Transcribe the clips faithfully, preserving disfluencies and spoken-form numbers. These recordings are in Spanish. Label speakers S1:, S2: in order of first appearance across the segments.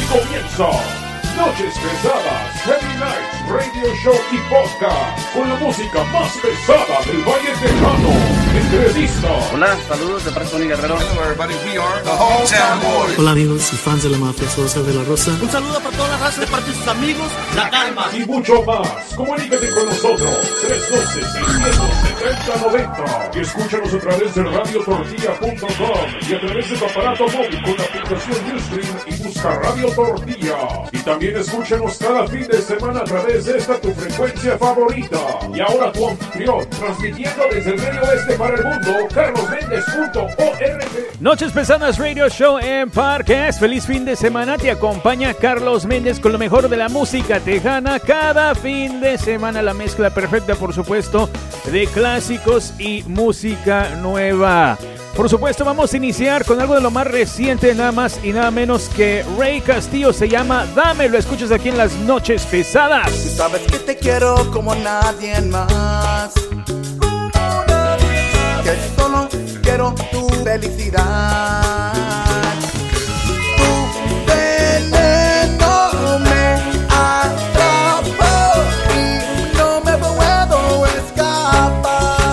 S1: Comienza Noches Pesadas, Heavy Nights, Radio Show y Podcast, con la música más pesada del Valle Tejano. Entrevistas.
S2: Hola, saludos de parte de Tony Guerrero.
S3: Hello everybody, we are the Hometown Boys.
S4: Hola amigos y fans de la mafia, soy José de la Rosa.
S5: Un saludo para toda la raza de parte de sus amigos, La Calma.
S1: Y mucho más. Comunícate con nosotros. tres uno dos, seis cero cero, tres cero nueve cero. Y escúchanos a través de radio tortilla punto com y a través de tu aparato móvil con la aplicación Ustream y busca Radio Tortilla. Y también escúchanos cada fin de semana a través de esta tu frecuencia favorita. Y ahora tu anfitrión, transmitiendo desde el medio oeste para el mundo, carlos méndez punto org.
S6: Noches Pesadas Radio Show en Parques. Feliz fin de semana. Te acompaña Carlos Méndez con lo mejor de la música tejana. Cada fin de semana la mezcla perfecta, por supuesto, de clásicos y música nueva. Por supuesto, vamos a iniciar con algo de lo más reciente, nada más y nada menos que Ray Castillo. Se llama Dame. Lo escuchas aquí en las Noches Pesadas.
S7: Tú sabes que te quiero como nadie más, que solo quiero tu felicidad. Tu veneno me atrapó y no me puedo escapar.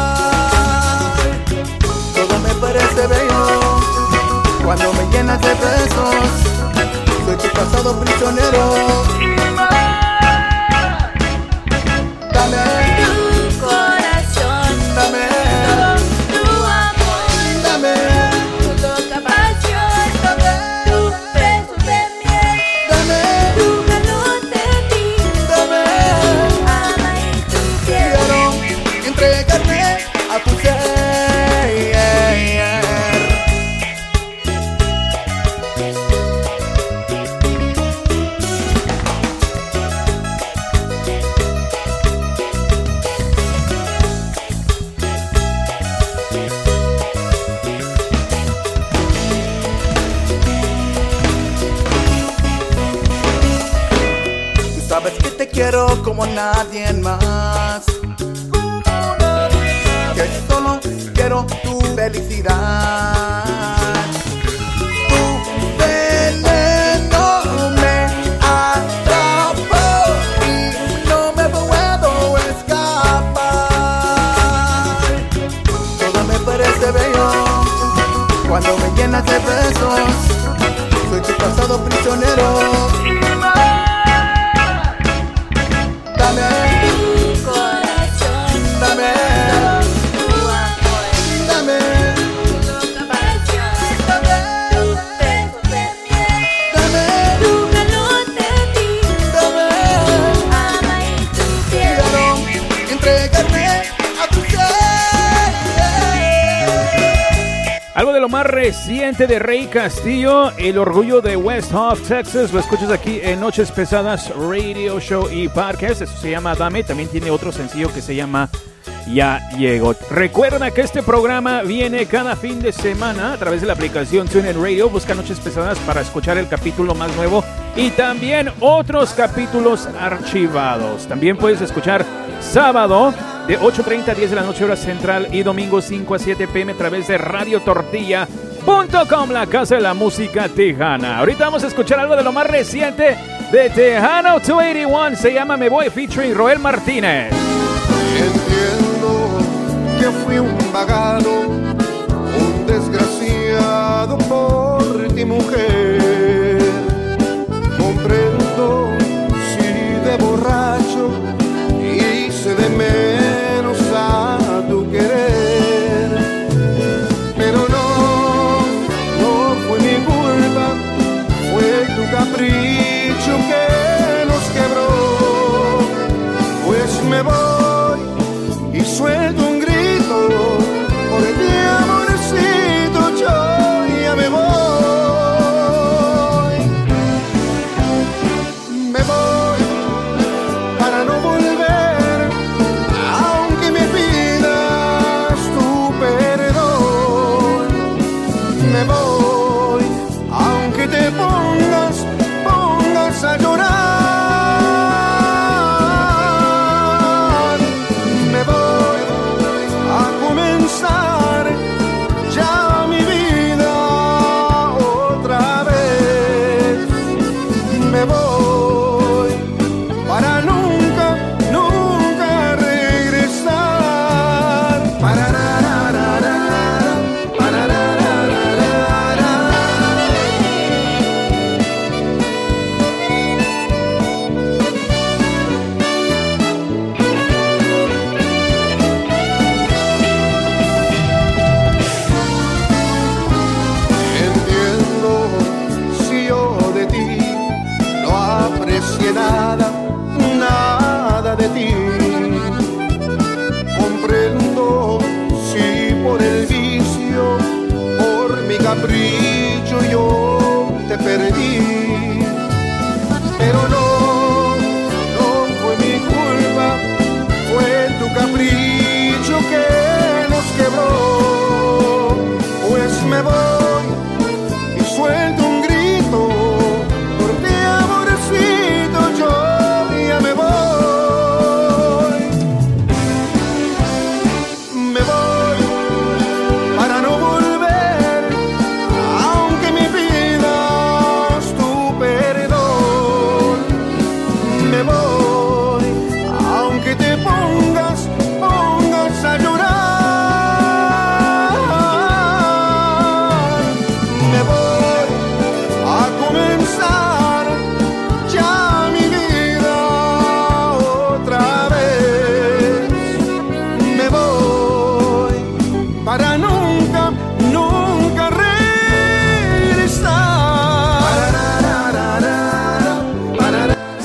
S7: Todo me parece bello cuando me llenas de besos. Soy tu pasado prisionero. Quiero como nadie más, que solo quiero tu felicidad. Tu veneno me atrapó y no me puedo escapar. Todo me parece bello cuando me llenas de besos. Soy tu pasado prisionero. Dame tu corazón, dame tu amor, dame tu loca pasión, dame tu beso de miel, dame tu calor de ti, dame ama y tu piel. Quiero entregarme a tu ser.
S6: Algo de lo más reciente de Ray Castillo, el orgullo de West Hoff, Texas. Lo escuchas aquí en Noches Pesadas Radio Show y Podcast. Eso se llama Dame. También tiene otro sencillo que se llama Ya Llegó. Recuerda que este programa viene cada fin de semana a través de la aplicación TuneIn Radio. Busca Noches Pesadas para escuchar el capítulo más nuevo y también otros capítulos archivados. También puedes escuchar sábado de ocho treinta a diez de la noche hora central y domingo cinco a siete pm a través de radio tortilla punto com, la casa de la música tejana. Ahorita vamos a escuchar algo de lo más reciente de Tejano doscientos ochenta y uno. Se llama Me Voy, featuring Roel Martínez.
S8: Entiendo que fui un vagado, un desgraciado por ti, mujer. Comprendo si de borracho hice de menos a tu querer, pero no, no fue mi culpa, fue tu capricho que nos quebró. Pues me voy y suelto un grito, por ti amorcito yo ya me voy.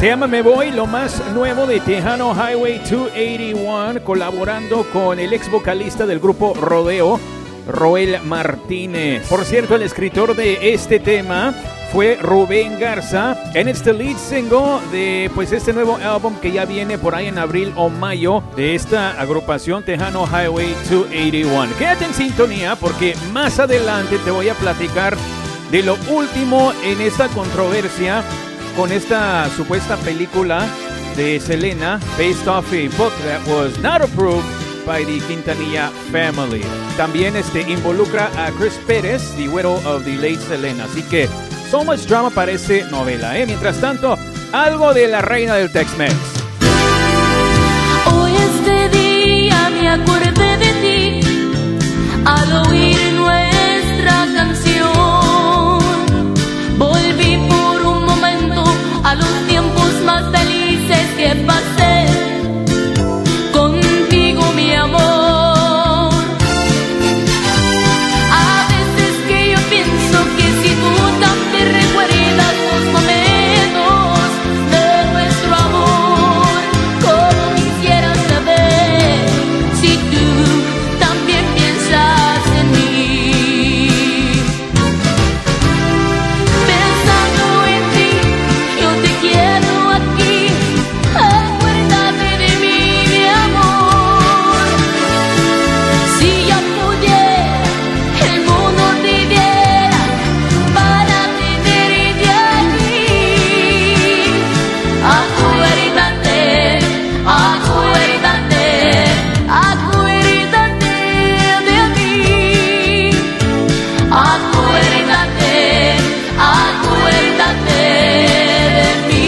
S6: Se llama Me Voy, lo más nuevo de Tejano Highway doscientos ochenta y uno, colaborando con el ex vocalista del grupo Rodeo, Roel Martínez. Por cierto, el escritor de este tema fue Rubén Garza, and it's the lead single de pues este nuevo álbum que ya viene por ahí en abril o mayo de esta agrupación Tejano Highway doscientos ochenta y uno. Quédate en sintonía porque más adelante te voy a platicar de lo último en esta controversia con esta supuesta película de Selena based off a book that was not approved by the Quintanilla family. También este involucra a Chris Pérez, the widow of the late Selena. Así que so much drama parece novela, ¿eh? Mientras tanto, algo de la reina del Tex-Mex.
S7: Hoy este día me acordé de ti al oír nuestra canción. Volví por un momento a los tiempos más felices que pasé contigo, mi amor. A veces que yo pienso que si tú también recuerdas los momentos de nuestro amor, como quisiera saber si tú también piensas en mí. Pensando en ti, yo te quiero aquí, acuérdate de mí, mi amor. Si ya pudiera, el mundo te diera para tenerte aquí. Acuérdate, acuérdate, acuérdate de mí. Acuérdate, acuérdate de mí.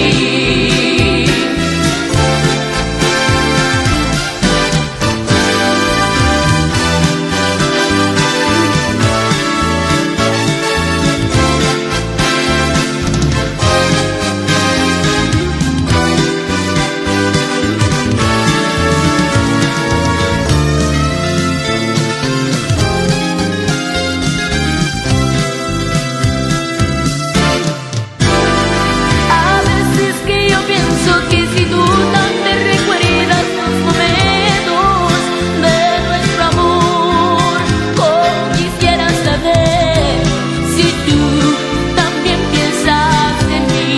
S7: A veces que yo pienso que si tú también recuerdas los momentos de nuestro amor, como quisiera saber si tú también piensas en mí.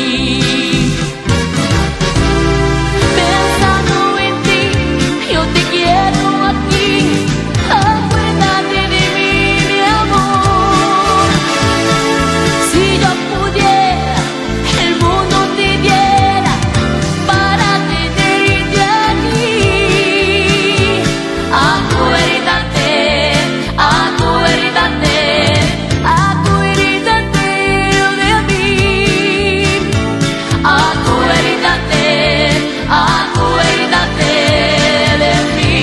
S7: Pensando en ti, yo te quiero aquí, acuérdate de mí, mi amor. Si yo pudiera, el mundo te diera para tenerte aquí. Acuérdate, acuérdate, acuérdate de mí. Acuérdate, acuérdate de mí.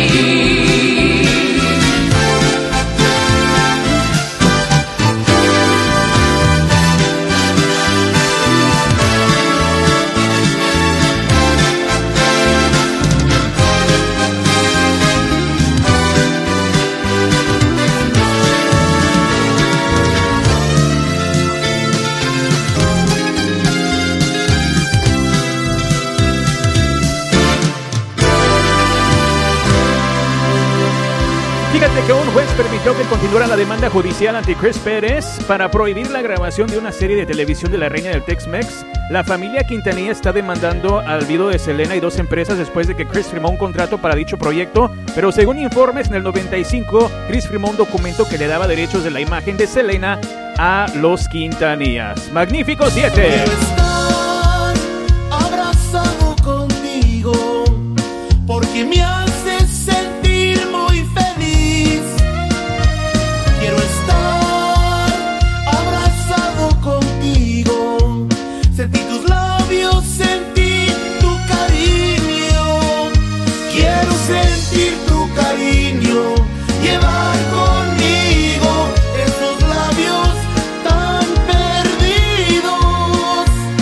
S6: Fíjate que un juez permitió que continuara la demanda judicial ante Chris Pérez para prohibir la grabación de una serie de televisión de la reina del Tex-Mex. La familia Quintanilla está demandando al viudo de Selena y dos empresas después de que Chris firmó un contrato para dicho proyecto, pero según informes, en el noventa y cinco, Chris firmó un documento que le daba derechos de la imagen de Selena a los Quintanillas. Magnífico siete.
S5: Estar abrazado contigo porque me haces sentir muy feliz. Quiero estar abrazado contigo, sentir tus labios, sentir tu cariño. Quiero sentir tu cariño, llevar conmigo esos labios tan perdidos.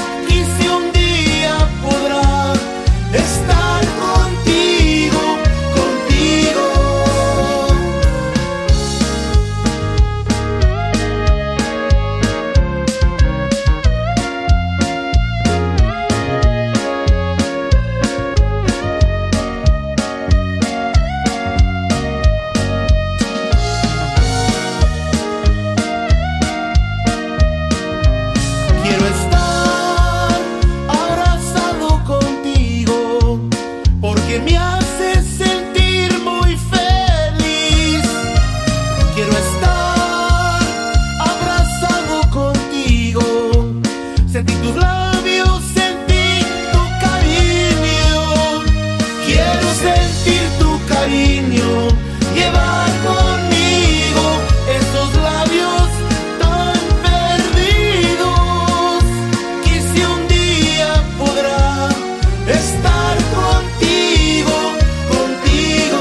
S5: sentí tus labios, sentí tu cariño. Quiero sentir tu cariño, llevar conmigo esos labios tan perdidos, que si un día podrá estar contigo, contigo.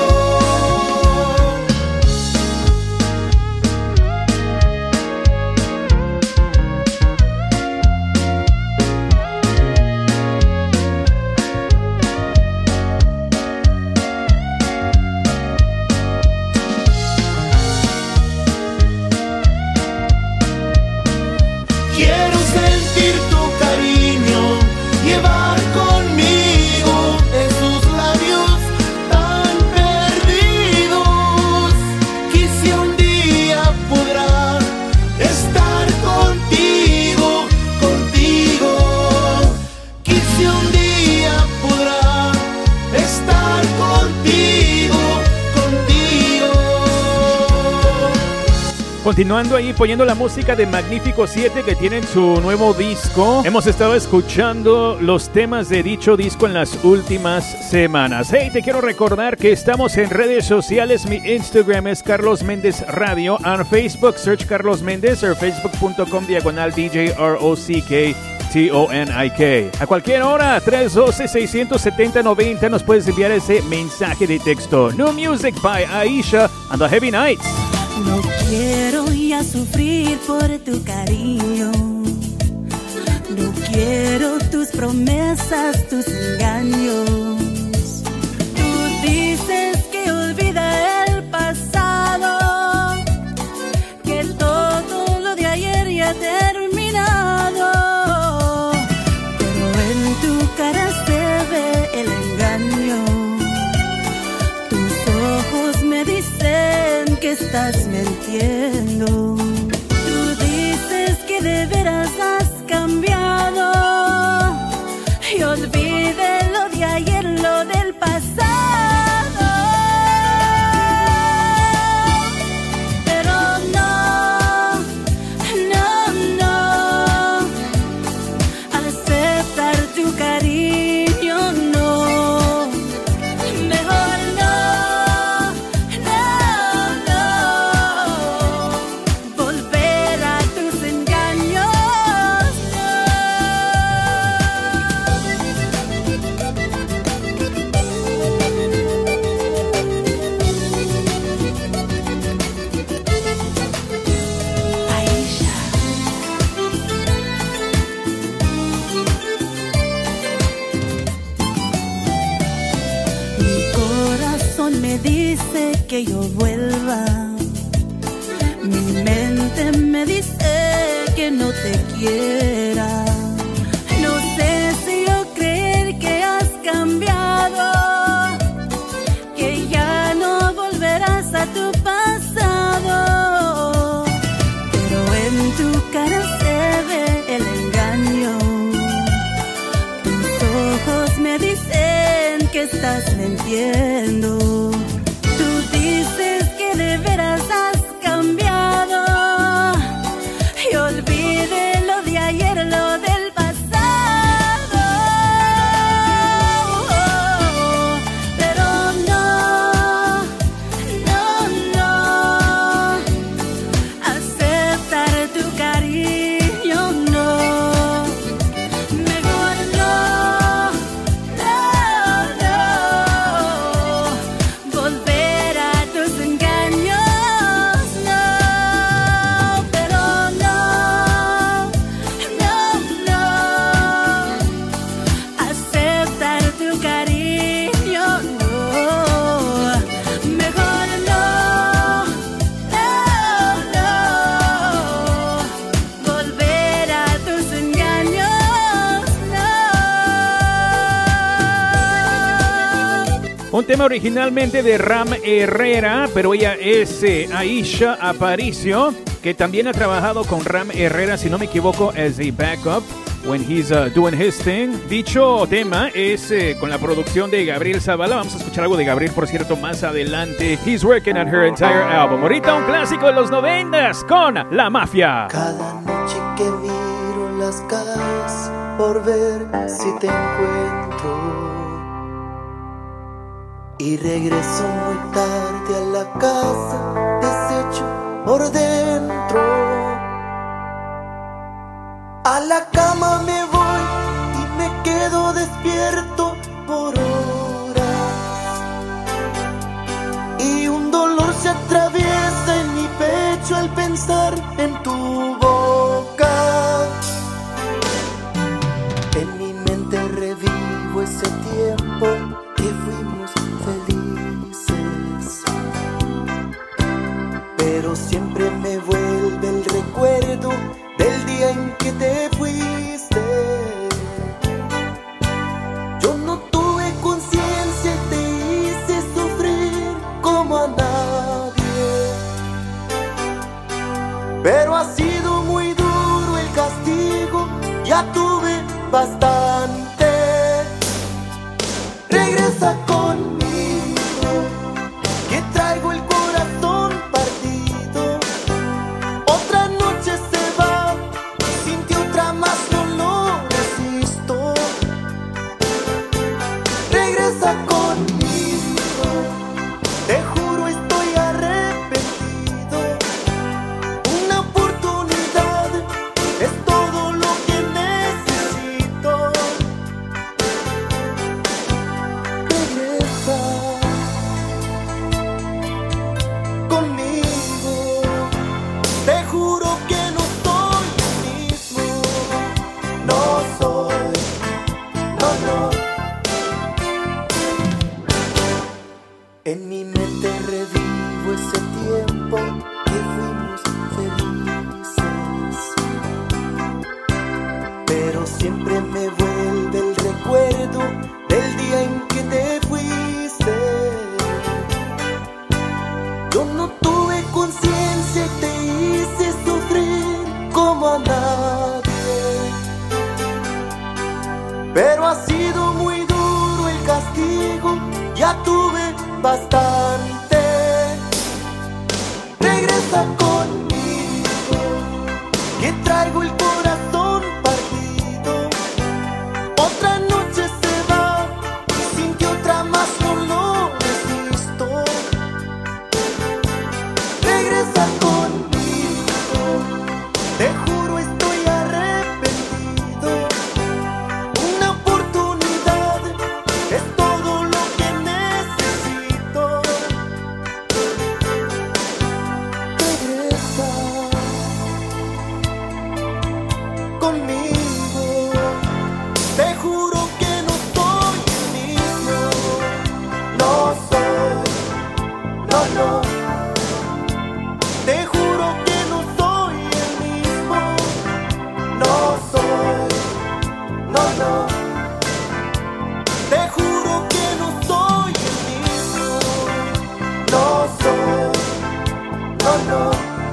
S5: Quiero sentir tu cariño, llevar conmigo esos labios tan perdidos, que si un día podrá estar contigo, contigo, que si un día podrá estar contigo, contigo.
S6: Continuando ahí poniendo la música de Magnífico siete que tienen su nuevo disco. Hemos estado escuchando los temas de dicho disco en las últimas semanas. Hey, te quiero recordar que estamos en redes sociales. Mi Instagram es Carlos Méndez Radio. En Facebook, search Carlos Méndez o facebook.com diagonal DJ R O C K T O N I K. A cualquier hora, tres uno dos, seis siete cero, nueve cero nos puedes enviar ese mensaje de texto. New Music by Aisha and the Heavy Nights.
S7: No quiero ya sufrir por tu cariño. No quiero tus promesas, tus engaños. Tú dices que olvida el pasado, que todo lo de ayer ya ha terminado. Pero en tu cara se ve el engaño. Tus ojos me dicen que estás mintiendo. Tú dices que de veras has cambiado y olvide lo de ayer, lo del pasado. Pero no, no, no, aceptar tu cariño no. Mejor no, no, no, volver a tus engaños, Aisha. Mi corazón me dice que yo vuelva. Mi mente me dice que no te quiera. No sé si yo creer que has cambiado, que ya no volverás a tu pasado. Pero en tu cara se ve el engaño. Tus ojos me dicen que estás mintiendo. Tú dices que de veras has cambiado y olvide lo de ayer, lo del pasado. Pero no, no, no, aceptar tu cariño no. Mejor no, no, no, volver a tus engaños no. Pero no, no, no, aceptar tu cariño no. Mejor no, no, no, volver a tus engaños no.
S6: Un tema originalmente de Ram Herrera, pero ella es eh, Aisha Aparicio, que también ha trabajado con Ram Herrera, si no me equivoco, as a backup when he's uh, doing his thing. Dicho tema es eh, con la producción de Gabriel Zavala. Vamos a escuchar algo de Gabriel, por cierto, más adelante. He's working on her entire album. Ahorita un clásico de los noventas con La Mafia.
S9: Cada noche que miro la
S5: las calles por ver si te encuentro. Y regreso muy tarde a la casa, deshecho por dentro. A la cama me voy y me quedo despierto por horas. Y un dolor se atraviesa en mi pecho al pensar en tu boca. En mi mente revivo ese tiempo que fuimos felices, pero siempre me vuelve el recuerdo del día en que te fuiste. Yo no tuve conciencia y te hice sufrir como a nadie, pero ha sido muy duro el castigo, ya tuve bastante. Regresa conmigo, que traigo el corazón partido. Otra noche se va, sin ti otra más no lo resisto. Regresa conmigo, te juro estoy arrepentido. Una oportunidad es todo lo que necesito. Regresa conmigo, te juro que no soy el mismo. No soy, no, no. En mi mente revivo ese tiempo que fuimos felices, pero siempre me vuelve el recuerdo del día en que te fuiste. Yo no tuve conciencia y te hice sufrir como a nadie, pero ha sido muy duro el castigo, ya tuve bastante. Regresa conmigo, que traigo el corazón partido. Otra noche se va, sin que otra más no lo resisto. Regresa conmigo, te juro estoy arrepentido. Una oportunidad es todo lo que necesito. Regresa conmigo, te juro que no soy el mismo. No soy, no, no. Te juro que no soy el mismo. No soy, no, no. Te juro que no soy el mismo. No soy, no, no.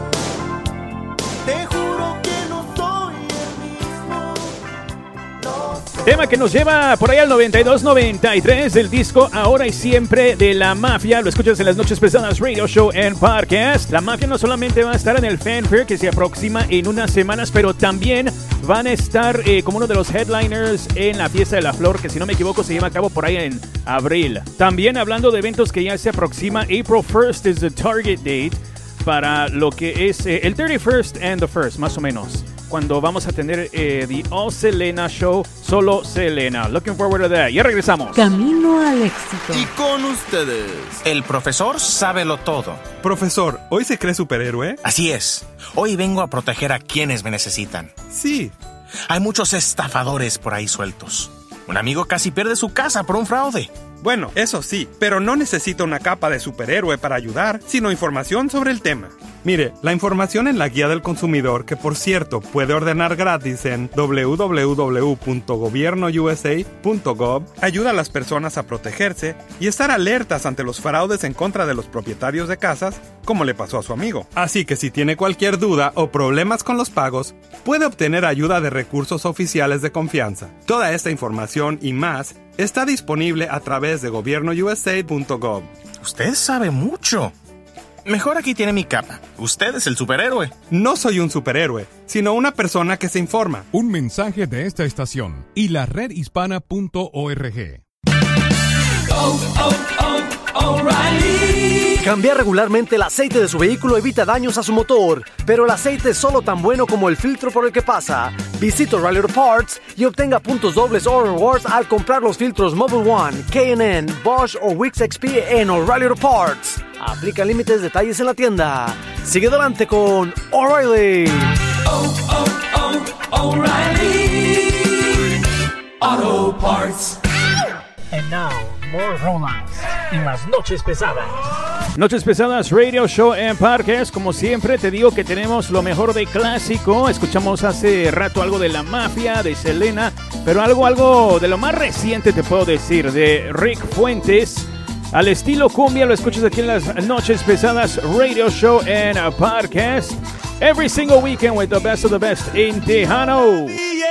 S5: Te juro que no soy el mismo. No soy.
S6: Tema que nos lleva por ahí al noventa y dos noventa y tres del disco Ahora y Siempre de La Mafia. Lo escuchas en las Noches Pesadas Radio Show en Podcast. La Mafia no solamente va a estar en el Fanfare que se aproxima en unas semanas, pero también van a estar eh, como uno de los headliners en la Fiesta de la Flor, que si no me equivoco se lleva a cabo por ahí en abril. También hablando de eventos que ya se aproxima, April first is the target date para lo que es eh, el thirty-first and the first, más o menos, cuando vamos a tener eh, The All Selena Show, solo Selena. Looking forward to that. Ya regresamos.
S9: Camino al éxito.
S10: Y con ustedes, el profesor Sábelo Todo.
S11: Profesor, ¿hoy se cree superhéroe?
S10: Así es. Hoy vengo a proteger a quienes me necesitan.
S11: Sí.
S10: Hay muchos estafadores por ahí sueltos. Un amigo casi pierde su casa por un fraude.
S11: Bueno, eso sí, pero no necesito una capa de superhéroe para ayudar, sino información sobre el tema. Mire, la información en la guía del consumidor, que por cierto puede ordenar gratis en doble u doble u doble u punto gobierno u s a punto gov, ayuda a las personas a protegerse y estar alertas ante los fraudes en contra de los propietarios de casas, como le pasó a su amigo. Así que si tiene cualquier duda o problemas con los pagos, puede obtener ayuda de recursos oficiales de confianza. Toda esta información y más está disponible a través de gobierno u s a punto gov.
S10: Usted sabe mucho. Mejor aquí tiene mi capa. Usted es el superhéroe.
S11: No soy un superhéroe, sino una persona que se informa.
S9: Un mensaje de esta estación y la red hispana punto org.
S12: Oh, oh, oh, O'Reilly.
S13: Cambiar regularmente el aceite de su vehículo evita daños a su motor, pero el aceite es solo tan bueno como el filtro por el que pasa. Visite O'Reilly Auto Parts y obtenga puntos dobles o rewards al comprar los filtros Mobil One, K and N, Bosch o Wix X P en O'Reilly Auto Parts. Aplica límites, detalles en la tienda. Sigue adelante con O'Reilly.
S12: Oh, oh, oh, O'Reilly Auto Parts.
S14: And now, more Rollins en las noches pesadas.
S6: Noches Pesadas Radio Show en Parques. Como siempre te digo que tenemos lo mejor de clásico. Escuchamos hace rato algo de La Mafia, de Selena, pero algo, algo de lo más reciente te puedo decir, de Rick Fuentes. Al estilo cumbia, lo escuchas aquí en las Noches Pesadas Radio Show en Parques. Every single weekend with the best of the best in Tejano.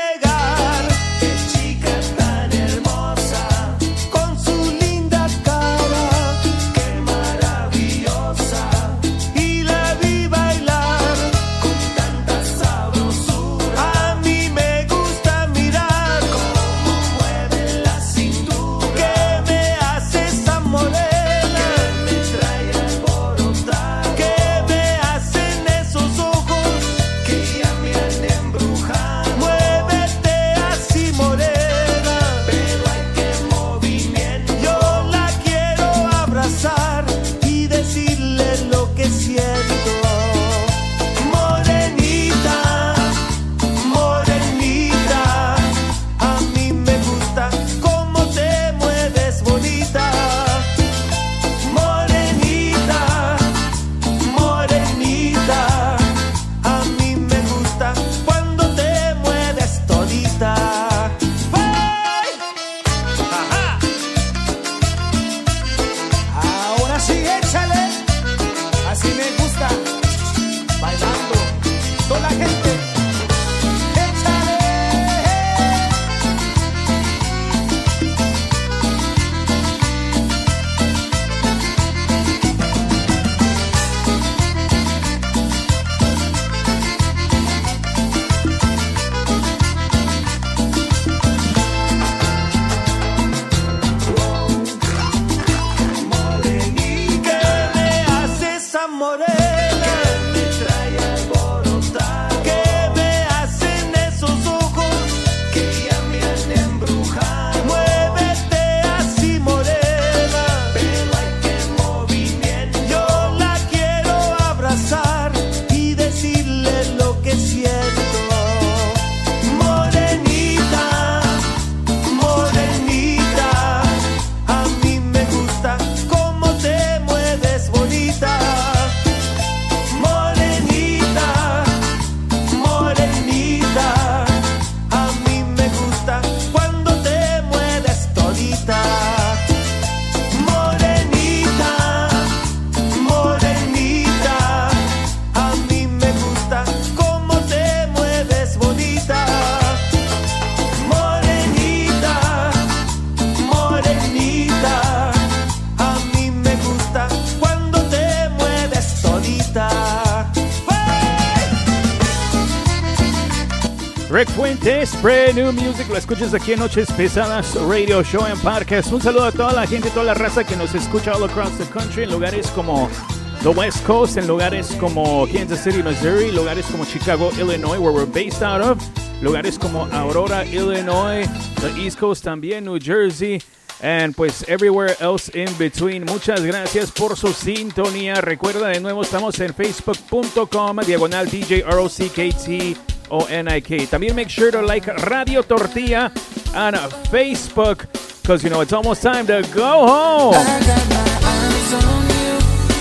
S6: Rick Fuentes, brand new music, lo escuchas aquí en Noches Pesadas Radio Show en Parques. Un saludo a toda la gente, toda la raza que nos escucha all across the country, en lugares como the West Coast, en lugares como Kansas City, Missouri, lugares como Chicago, Illinois, where we're based out of, lugares como Aurora, Illinois, the East Coast también, New Jersey, and pues everywhere else in between. Muchas gracias por su sintonía. Recuerda de nuevo, estamos en facebook punto com diagonal D J R O C K T O N I K. También make sure to like Radio Tortilla on Facebook, because you know it's almost time to go home.
S5: I got my eyes on you.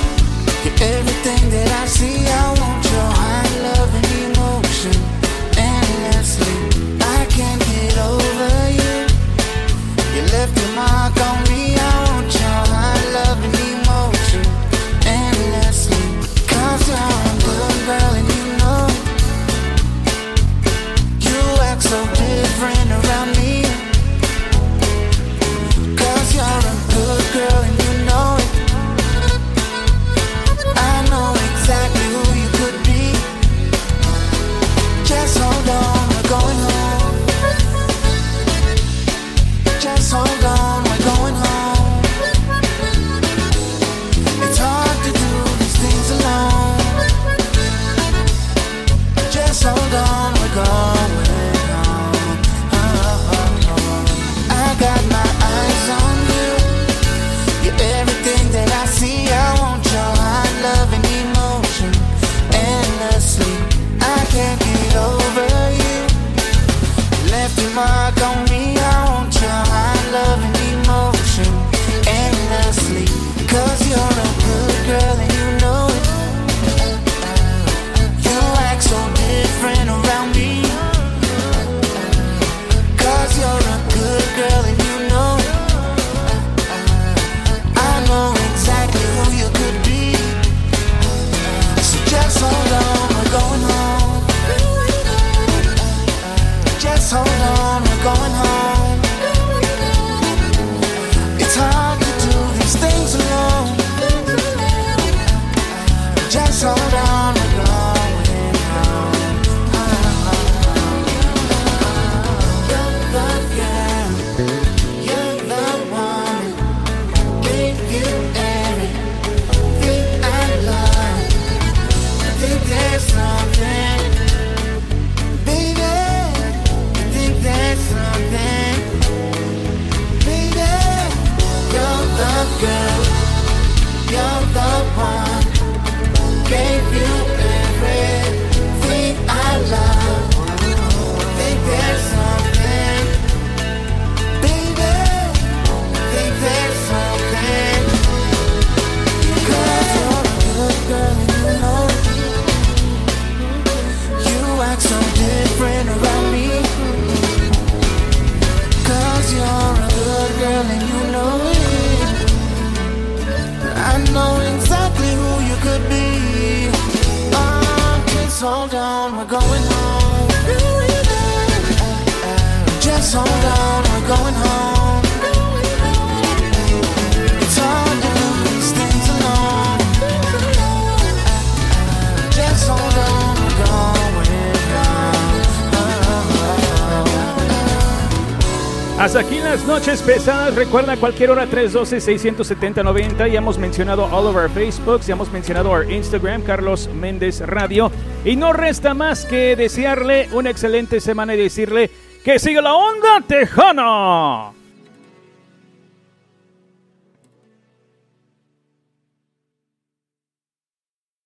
S5: You're everything that I see. I want your high love and emotion endlessly. I can't get over you. You left your mark on me. I want your high love and emotion endlessly. Cause you're a good girl and you know you act so different around me. Cause you're a good girl and you know it. I me. I want your high love and emotion endlessly. Cause you're a good girl and you know it. You act so different around me. Cause you're a good girl and you know it. I know exactly who you could be. So just hold on, we're going home. Just hold on, we're going home. It's hard to do these things alone. Just hold on, we're going home. You're the girl, you're the woman. Gave you everything I love. I think there's something, baby. I think there's something, baby. You're the girl, you're the one. Gave you everything I love. I think there's something, baby. I think there's something. Cause you're a good girl and you know it. You act so different around me. Cause you're a good girl and you know it. I know exactly who you could be. Oh, just hold on, we're going home. Just hold on, we're going home. It's hard to do these things alone. Just hold on, we're going home.
S6: Hasta aquí las noches pesadas. Recuerda cualquier hora tres uno dos, seis siete cero, noventa. Ya hemos mencionado all of our Facebooks, ya hemos mencionado our Instagram, Carlos Méndez Radio. Y no resta más que desearle una excelente semana y decirle que siga la onda tejana.